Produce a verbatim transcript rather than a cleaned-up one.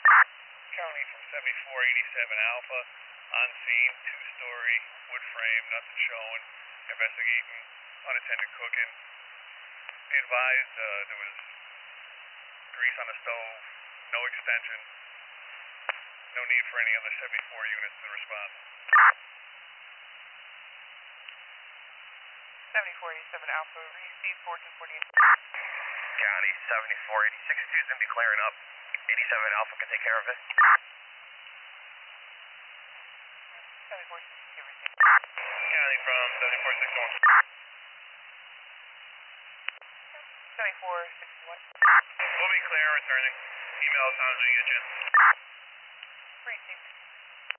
County from seventy-four eighty-seven Alpha, on scene, two-story, wood frame, nothing showing, investigating, unattended cooking. Be advised, uh, there was grease on the stove, no extension, no need for any other seventy-four units to respond. seventy-four eighty-seven Alpha, receive fourteen forty-eight. County seventy-four eighty-six two is going to be clearing up. eighty-seven Alpha can take care of it. seventy-four sixty-two, receive. County from seventy-four sixty-one. seventy-four sixty-one. We'll be clear returning. Email as soon as we get you. Receive.